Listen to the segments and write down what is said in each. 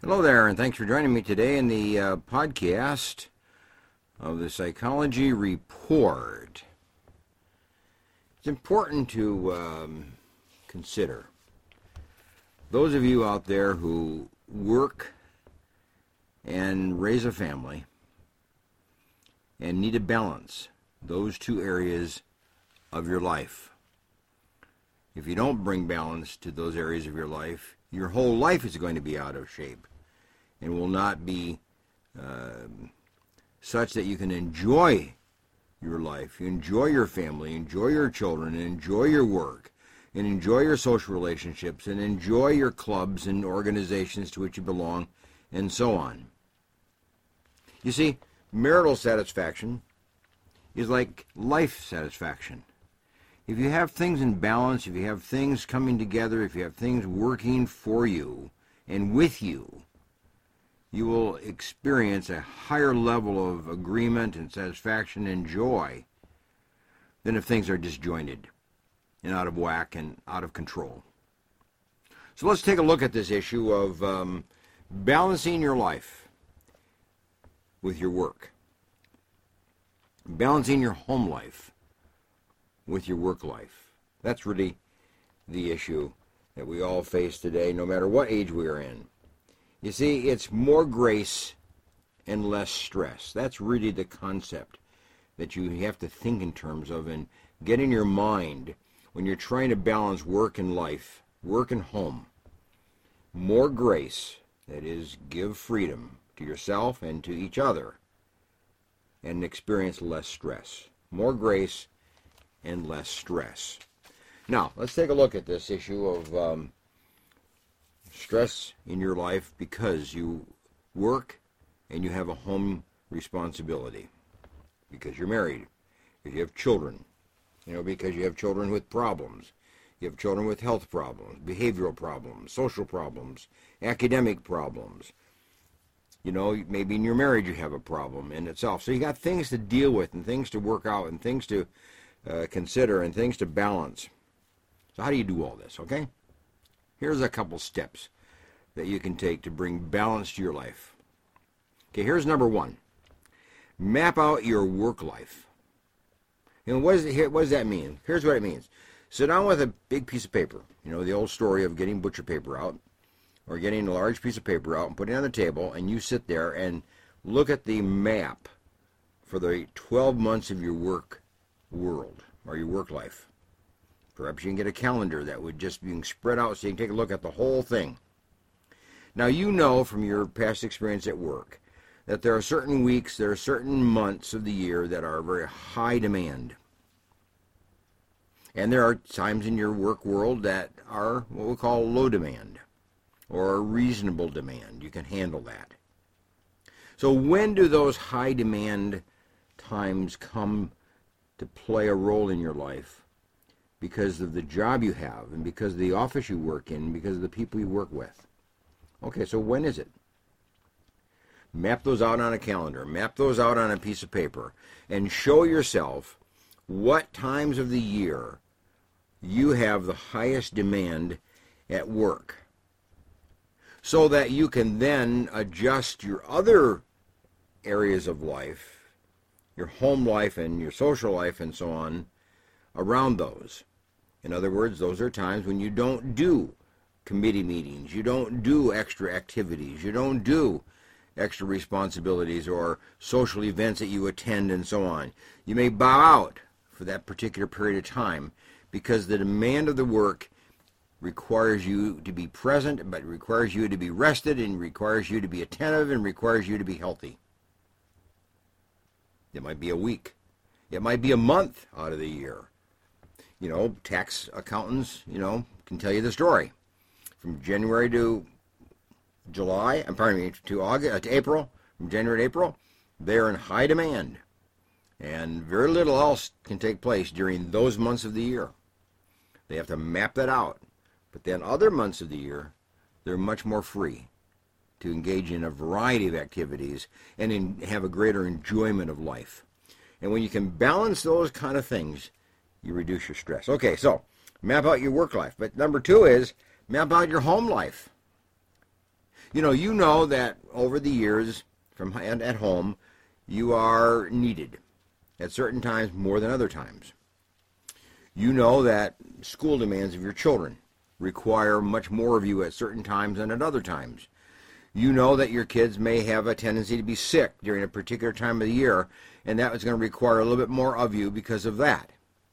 Hello there, and thanks for joining me today in the podcast of the Psychology Report. It's important to consider those of you out there who work and raise a family and need to balance those two areas of your life. If you don't bring balance to those areas of your life, your whole life is going to be out of shape and will not be such that you can enjoy your life, enjoy your family, enjoy your children, enjoy your work, and enjoy your social relationships, and enjoy your clubs and organizations to which you belong, and so on. You see, marital satisfaction is like life satisfaction. If you have things in balance, if you have things coming together, if you have things working for you and with you, you will experience a higher level of agreement and satisfaction and joy than if things are disjointed and out of whack and out of control. So let's take a look at this issue of balancing your life with your work, balancing your home life with your work life. That's really the issue that we all face today, no matter what age we are in. You see, it's more grace and less stress. That's really the concept that you have to think in terms of and get in your mind when you're trying to balance work and life, work and home. More grace, that is, give freedom to yourself and to each other, and experience less stress. More grace and less stress. Now, let's take a look at this issue of stress in your life because you work and you have a home responsibility, because you're married, because you have children, because you have children with problems, you have children with health problems, behavioral problems, social problems, academic problems. Maybe in your marriage you have a problem in itself. So you got things to deal with and things to work out and things to consider and things to balance. So how do you do all this, okay? Here's a couple steps that you can take to bring balance to your life. Okay, here's number one. Map out your work life. What does that mean? Here's what it means. Sit down with a big piece of paper. The old story of getting butcher paper out or getting a large piece of paper out and putting it on the table, and you sit there and look at the map for the 12 months of your work world or your work life. Perhaps you can get a calendar that would just be spread out so you can take a look at the whole thing. Now, you know from your past experience at work that there are certain weeks, there are certain months of the year that are very high demand. And there are times in your work world that are what we call low demand or reasonable demand. You can handle that. So when do those high demand times come to play a role in your life? Because of the job you have, and because of the office you work in, and because of the people you work with. Okay, so when is it? Map those out on a calendar. Map those out on a piece of paper. And show yourself what times of the year you have the highest demand at work, so that you can then adjust your other areas of life, your home life and your social life and so on, around those. In other words, those are times when you don't do committee meetings, you don't do extra activities, you don't do extra responsibilities or social events that you attend and so on. You may bow out for that particular period of time because the demand of the work requires you to be present, but requires you to be rested, and requires you to be attentive, and requires you to be healthy. It might be a week. It might be a month out of the year. Tax accountants, can tell you the story. From January to April, from January to April, they're in high demand. And very little else can take place during those months of the year. They have to map that out. But then other months of the year, they're much more free to engage in a variety of activities and have a greater enjoyment of life. And when you can balance those kind of things, you reduce your stress. Okay, so map out your work life. But number two is map out your home life. You know that over the years at home, you are needed at certain times more than other times. You know that school demands of your children require much more of you at certain times than at other times. You know that your kids may have a tendency to be sick during a particular time of the year, and that is going to require a little bit more of you because of that.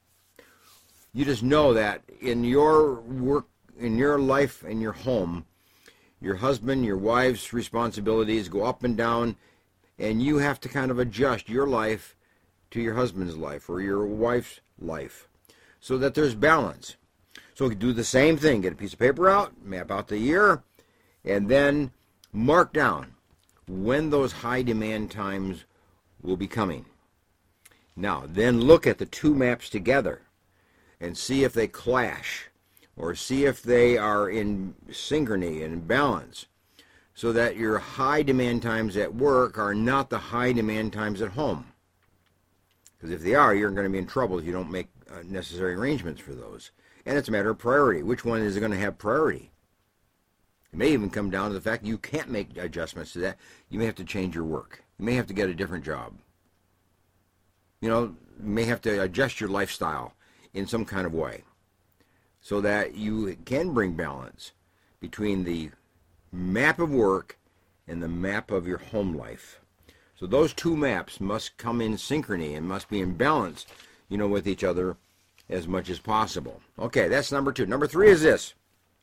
You just know that in your work, in your life, in your home, your husband, your wife's responsibilities go up and down, and you have to kind of adjust your life to your husband's life or your wife's life so that there's balance. So we can do the same thing. Get a piece of paper out, map out the year, and then mark down when those high demand times will be coming. Now, then look at the two maps together and see if they clash or see if they are in synchrony and balance so that your high demand times at work are not the high demand times at home. Because if they are, you're going to be in trouble if you don't make necessary arrangements for those. And it's a matter of priority. Which one is going to have priority? It may even come down to the fact that you can't make adjustments to that. You may have to change your work. You may have to get a different job. You may have to adjust your lifestyle in some kind of way so that you can bring balance between the map of work and the map of your home life. So those two maps must come in synchrony and must be in balance, with each other as much as possible. Okay, that's number 2. Number 3 is this.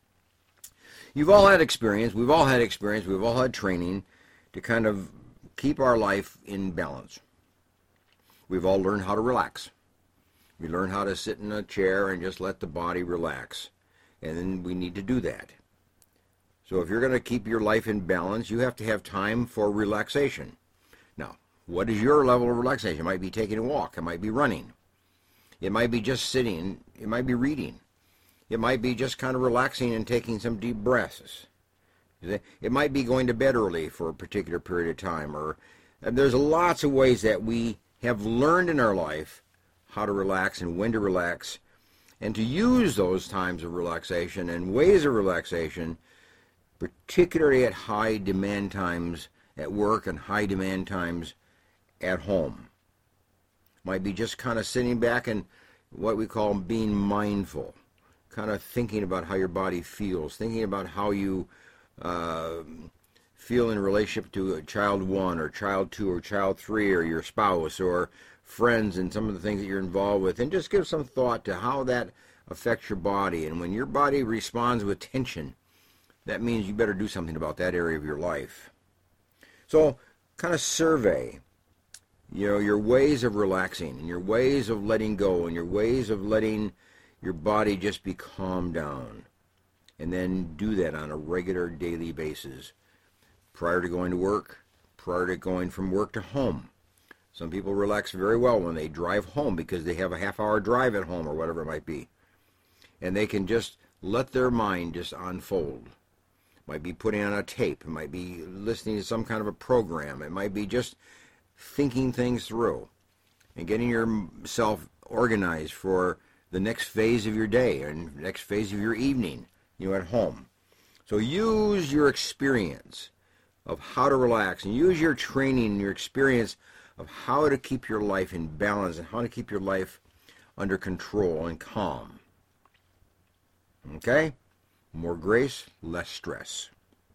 You've all had experience, we've all had experience, we've all had training to kind of keep our life in balance. We've all learned how to relax. We learn how to sit in a chair and just let the body relax. And then we need to do that. So if you're going to keep your life in balance, you have to have time for relaxation. Now, what is your level of relaxation? It might be taking a walk. It might be running. It might be just sitting. It might be reading. It might be just kind of relaxing and taking some deep breaths. It might be going to bed early for a particular period of time. There's lots of ways that we have learned in our life how to relax and when to relax, and to use those times of relaxation and ways of relaxation, particularly at high demand times at work and high demand times at home. Might be just kind of sitting back and what we call being mindful, kind of thinking about how your body feels, thinking about how you feel in relationship to child 1 or child 2 or child 3 or your spouse or friends and some of the things that you're involved with, and just give some thought to how that affects your body. And when your body responds with tension, that means you better do something about that area of your life. So kind of survey, your ways of relaxing and your ways of letting go and your ways of letting your body just be calmed down. And then do that on a regular daily basis prior to going to work, prior to going from work to home. Some people relax very well when they drive home because they have a half-hour drive at home or whatever it might be. And they can just let their mind just unfold. It might be putting on a tape. It might be listening to some kind of a program. It might be just thinking things through and getting yourself organized for the next phase of your day and next phase of your evening, at home. So use your experience of how to relax and use your training and your experience of how to keep your life in balance and how to keep your life under control and calm. Okay? More grace, less stress.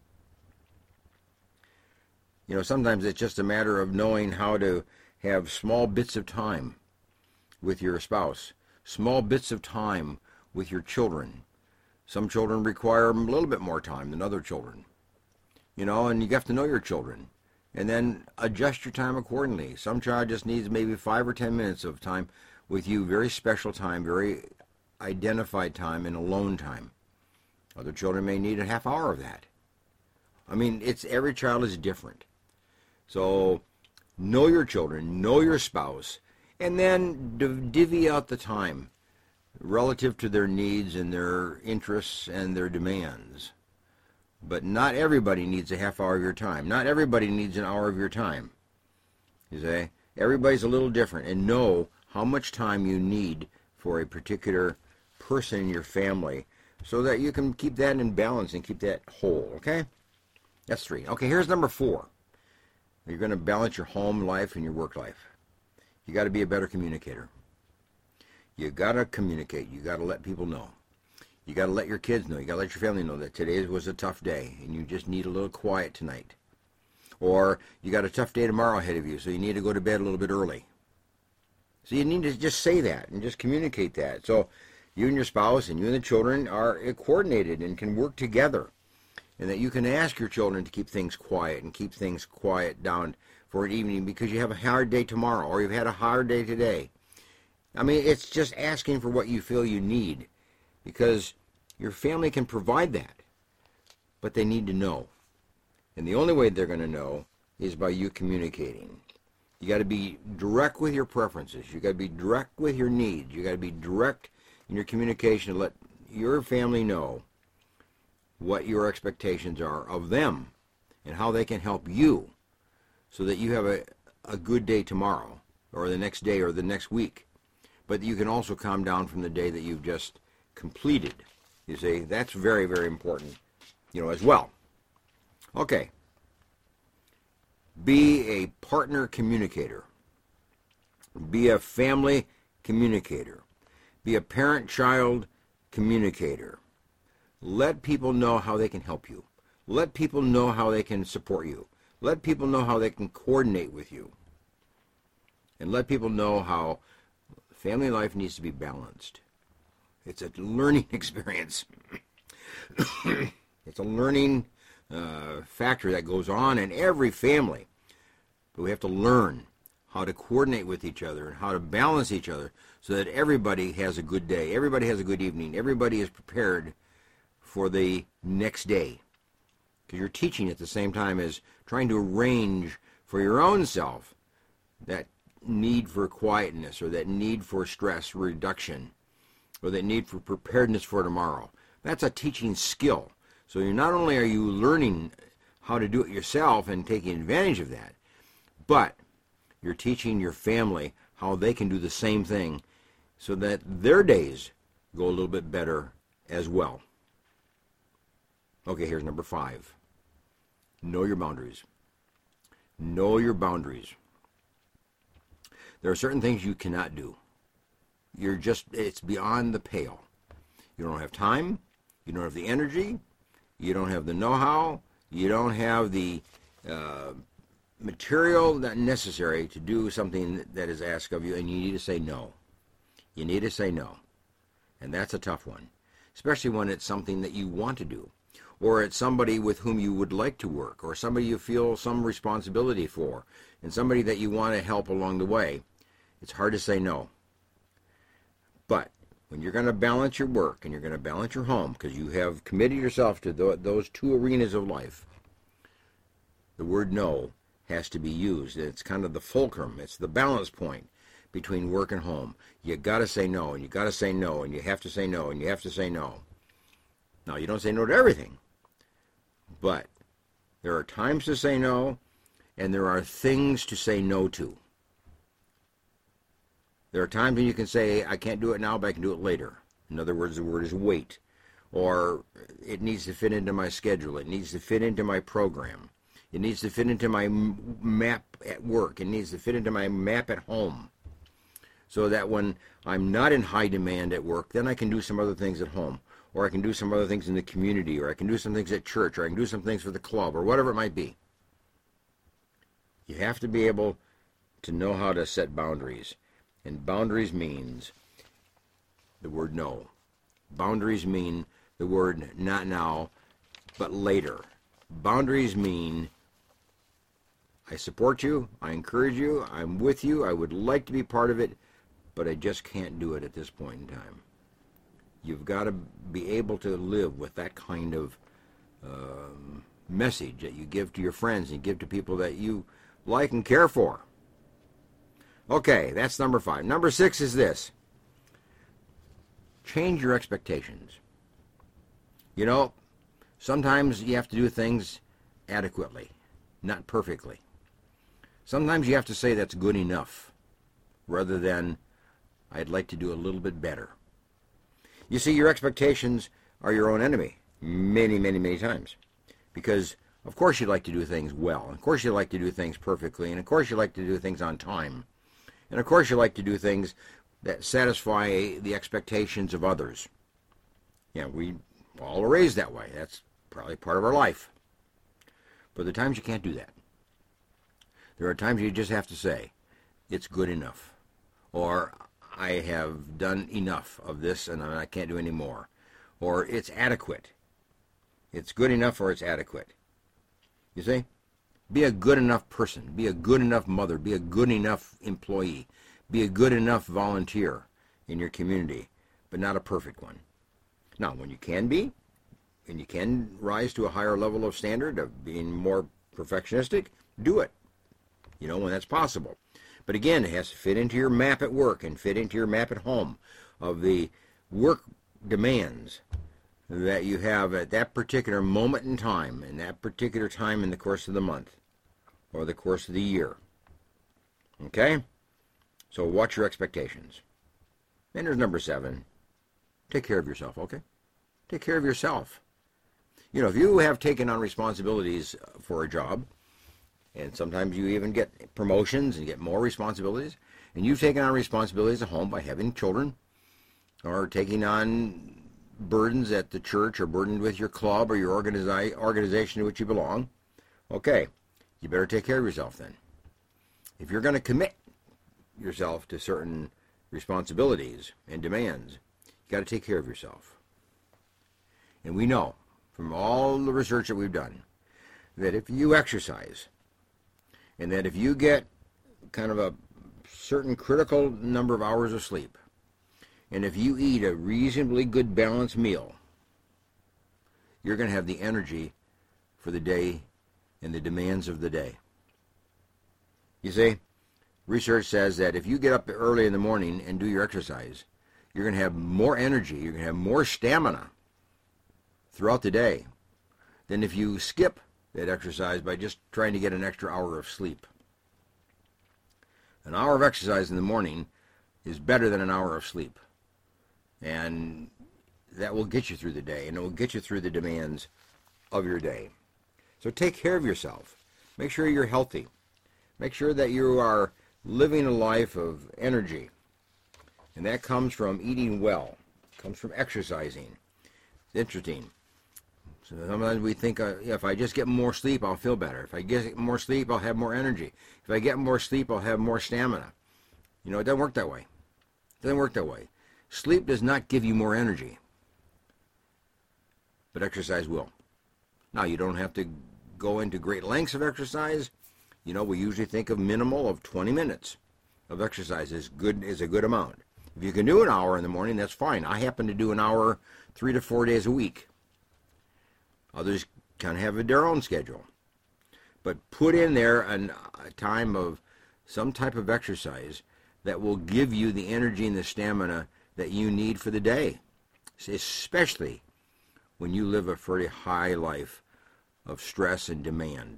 Sometimes it's just a matter of knowing how to have small bits of time with your spouse, small bits of time with your children. Some children require a little bit more time than other children. And you have to know your children. And then adjust your time accordingly. Some child just needs maybe 5 or 10 minutes of time with you, very special time, very identified time, and alone time. Other children may need a half hour of that. Every child is different. So know your children, know your spouse, and then divvy out the time relative to their needs and their interests and their demands. But not everybody needs a half hour of your time. Not everybody needs an hour of your time. You see? Everybody's a little different. And know how much time you need for a particular person in your family so that you can keep that in balance and keep that whole, okay? That's 3. Okay, here's number 4. You're going to balance your home life and your work life. You got to be a better communicator. You got to communicate. You got to let people know. You got to let your kids know. You got to let your family know that today was a tough day and you just need a little quiet tonight. Or you got a tough day tomorrow ahead of you, so you need to go to bed a little bit early. So you need to just say that and just communicate that. So you and your spouse and you and the children are coordinated and can work together. And that you can ask your children to keep things quiet and keep things quiet down for an evening because you have a hard day tomorrow or you've had a hard day today. I mean, it's just asking for what you feel you need because your family can provide that. But they need to know. And the only way they're going to know is by you communicating. You got to be direct with your preferences. You got to be direct with your needs. You got to be direct in your communication to let your family know what your expectations are of them and how they can help you so that you have a good day tomorrow or the next day or the next week. But you can also calm down from the day that you've just completed. You see, that's very, very important, as well. Okay. Be a partner communicator. Be a family communicator. Be a parent-child communicator. Let people know how they can help you. Let people know how they can support you. Let people know how they can coordinate with you. And let people know how family life needs to be balanced. It's a learning experience. It's a learning factor that goes on in every family. But we have to learn how to coordinate with each other and how to balance each other so that everybody has a good day, everybody has a good evening, everybody is prepared for the next day. Because you're teaching at the same time as trying to arrange for your own self that need for quietness or that need for stress reduction or that need for preparedness for tomorrow. That's a teaching skill. So not only are you learning how to do it yourself and taking advantage of that, but you're teaching your family how they can do the same thing so that their days go a little bit better as well. Okay, here's number 5. Know your boundaries. Know your boundaries. There are certain things you cannot do. It's beyond the pale. You don't have time. You don't have the energy. You don't have the know-how. You don't have the material that necessary to do something that is asked of you, and you need to say no. You need to say no. And that's a tough one, especially when it's something that you want to do, or it's somebody with whom you would like to work, or somebody you feel some responsibility for, and somebody that you want to help along the way. It's hard to say no. But when you're going to balance your work and you're going to balance your home, because you have committed yourself to those 2 arenas of life, the word no has to be used. It's kind of the fulcrum. It's the balance point between work and home. You got to say no, and you got to say no, and you have to say no, and you have to say no. Now, you don't say no to everything, but there are times to say no, and there are things to say no to. There are times when you can say, I can't do it now, but I can do it later. In other words, the word is wait. Or it needs to fit into my schedule. It needs to fit into my program. It needs to fit into my map at work. It needs to fit into my map at home. So that when I'm not in high demand at work, then I can do some other things at home. Or I can do some other things in the community. Or I can do some things at church. Or I can do some things for the club. Or whatever it might be. You have to be able to know how to set boundaries. And boundaries means the word no. Boundaries mean the word not now, but later. Boundaries mean I support you, I encourage you, I'm with you, I would like to be part of it, but I just can't do it at this point in time. You've got to be able to live with that kind of message that you give to your friends and give to people that you like and care for. Okay, that's number 5. Number 6 is this. Change your expectations. Sometimes you have to do things adequately, not perfectly. Sometimes you have to say that's good enough, rather than I'd like to do a little bit better. You see, your expectations are your own enemy many, many, many times. Because Of course you'd like to do things well. Of course you'd like to do things perfectly. And of course you'd like to do things on time. And of course you like to do things that satisfy the expectations of others. Yeah, we all are raised that way. That's probably part of our life. But there are times you can't do that. There are times you just have to say, it's good enough. Or, I have done enough of this and I can't do any more. Or, it's adequate. It's good enough or it's adequate. You see? Be a good enough person. Be a good enough mother. Be a good enough employee. Be a good enough volunteer in your community, but not a perfect one. Now, when you can be, and you can rise to a higher level of standard of being more perfectionistic, do it. You know, when that's possible. But again, it has to fit into your map at work and fit into your map at home of the work demands that you have at that particular moment in time, and that particular time in the course of the month or the course of the year. Okay? So watch your expectations. And there's number 7. Take care of yourself, okay? Take care of yourself. You know, if you have taken on responsibilities for a job, and sometimes you even get promotions and get more responsibilities, and you've taken on responsibilities at home by having children, or taking on burdens at the church, or burdened with your club or your organization to which you belong, okay, you better take care of yourself then. If you're going to commit yourself to certain responsibilities and demands, you got to take care of yourself. And we know from all the research that we've done that if you exercise, and that if you get kind of a certain critical number of hours of sleep, and if you eat a reasonably good balanced meal, you're going to have the energy for the day and the demands of the day. You see, research says that if you get up early in the morning and do your exercise, you're going to have more energy, you're going to have more stamina throughout the day than if you skip that exercise by just trying to get an extra hour of sleep. An hour of exercise in the morning is better than an hour of sleep. And that will get you through the day, and it will get you through the demands of your day. So take care of yourself. Make sure you're healthy. Make sure that you are living a life of energy. And that comes from eating well. It comes from exercising. It's interesting. So sometimes we think, if I just get more sleep, I'll feel better. If I get more sleep, I'll have more energy. If I get more sleep, I'll have more stamina. You know, it doesn't work that way. It doesn't work that way. Sleep does not give you more energy, but exercise will. Now, you don't have to go into great lengths of exercise. You know, we usually think of minimal of 20 minutes of exercise is a good amount. If you can do an hour in the morning, that's fine. I happen to do an hour 3 to 4 days a week. Others kind of have their own schedule. But put in there a time of some type of exercise that will give you the energy and the stamina that you need for the day, especially when you live a very high life of stress and demand.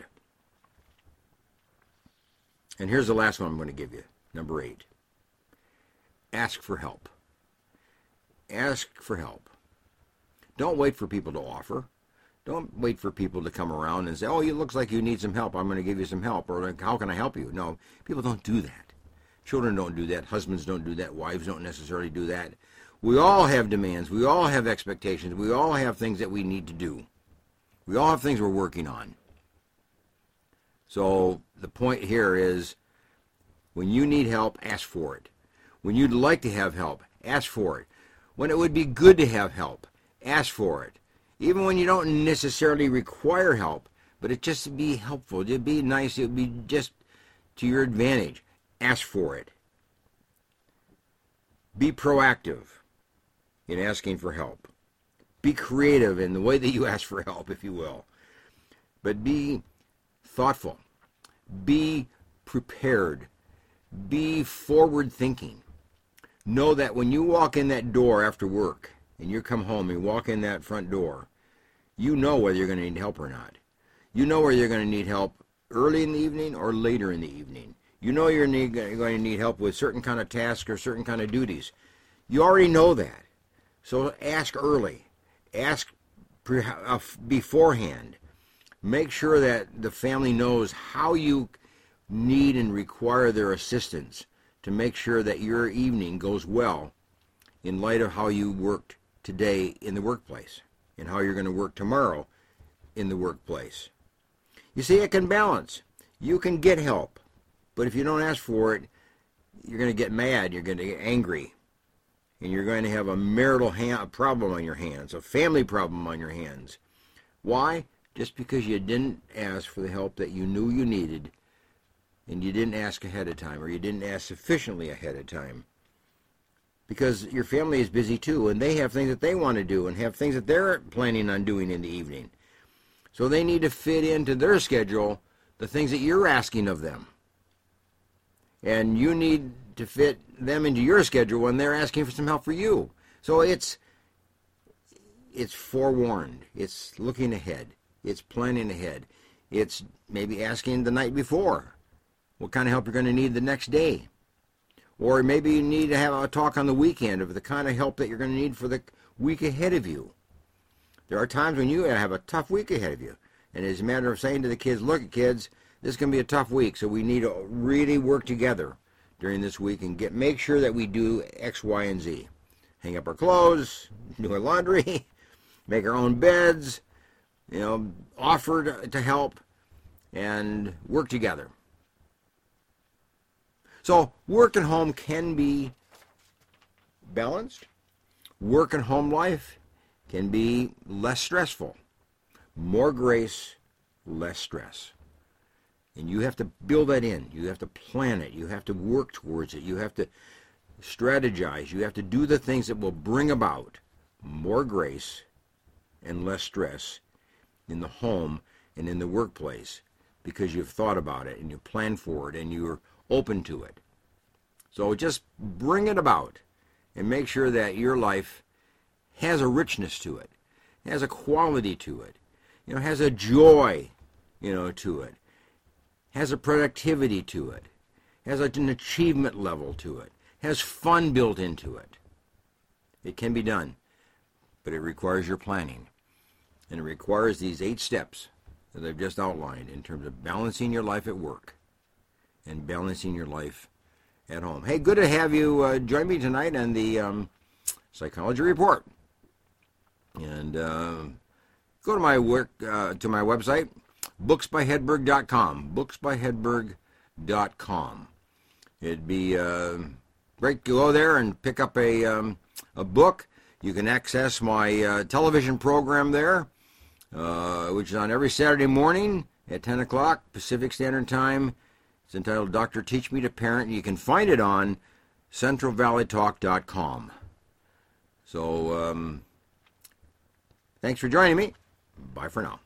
And here's the last one I'm going to give you, number 8. Ask for help. Ask for help. Don't wait for people to offer. Don't wait for people to come around and say, oh, it looks like you need some help. I'm going to give you some help. Or how can I help you? No, people don't do that. Children don't do that. Husbands don't do that. Wives don't necessarily do that. We all have demands. We all have expectations. We all have things that we need to do. We all have things we're working on. So the point here is, when you need help, ask for it. When you'd like to have help, ask for it. When it would be good to have help, ask for it. Even when you don't necessarily require help, but it just would be helpful. It'd be nice. It would be just to your advantage. Ask for it. Be proactive in asking for help. Be creative in the way that you ask for help, if you will. But be thoughtful. Be prepared. Be forward-thinking. Know that when you walk in that door after work, and you come home and walk in that front door, you know whether you're going to need help or not. You know whether you're going to need help early in the evening or later in the evening. You know you're going to need help with certain kind of tasks or certain kind of duties. You already know that. So ask early. Ask beforehand. Make sure that the family knows how you need and require their assistance to make sure that your evening goes well in light of how you worked today in the workplace and how you're going to work tomorrow in the workplace. You see, it can balance. You can get help, but if you don't ask for it, you're going to get mad, you're going to get angry, and you're going to have a marital problem on your hands, a family problem on your hands. Why? Just because you didn't ask for the help that you knew you needed, and you didn't ask ahead of time, or you didn't ask sufficiently ahead of time. Because your family is busy too, and they have things that they want to do, and have things that they're planning on doing in the evening. So they need to fit into their schedule the things that you're asking of them. And you need to fit them into your schedule when they're asking for some help for you. So it's forewarned. It's looking ahead. It's planning ahead. It's maybe asking the night before what kind of help you're going to need the next day. Or maybe you need to have a talk on the weekend of the kind of help that you're going to need for the week ahead of you. There are times when you have a tough week ahead of you. And it's a matter of saying to the kids, look, kids, this is going to be a tough week, so we need to really work together during this week and make sure that we do X, Y, and Z. Hang up our clothes, do our laundry, make our own beds, offer to help, and work together. So work and home can be balanced. Work and home life can be less stressful. More grace, less stress. And you have to build that in. You have to plan it. You have to work towards it. You have to strategize. You have to do the things that will bring about more grace and less stress in the home and in the workplace because you've thought about it and you plan for it and you're open to it. So just bring it about and make sure that your life has a richness to it, has a quality to it, has a joy, to it, has a productivity to it, has an achievement level to it, has fun built into it. It can be done, but it requires your planning. And it requires these 8 steps that I've just outlined in terms of balancing your life at work and balancing your life at home. Hey, good to have you join me tonight on the Psychology Report. And go to my website, booksbyhedberg.com, booksbyhedberg.com. It'd be great to go there and pick up a book. You can access my television program there, which is on every Saturday morning at 10 o'clock Pacific Standard Time. It's entitled Dr. Teach Me to Parent. You can find it on centralvalleytalk.com. So, thanks for joining me. Bye for now.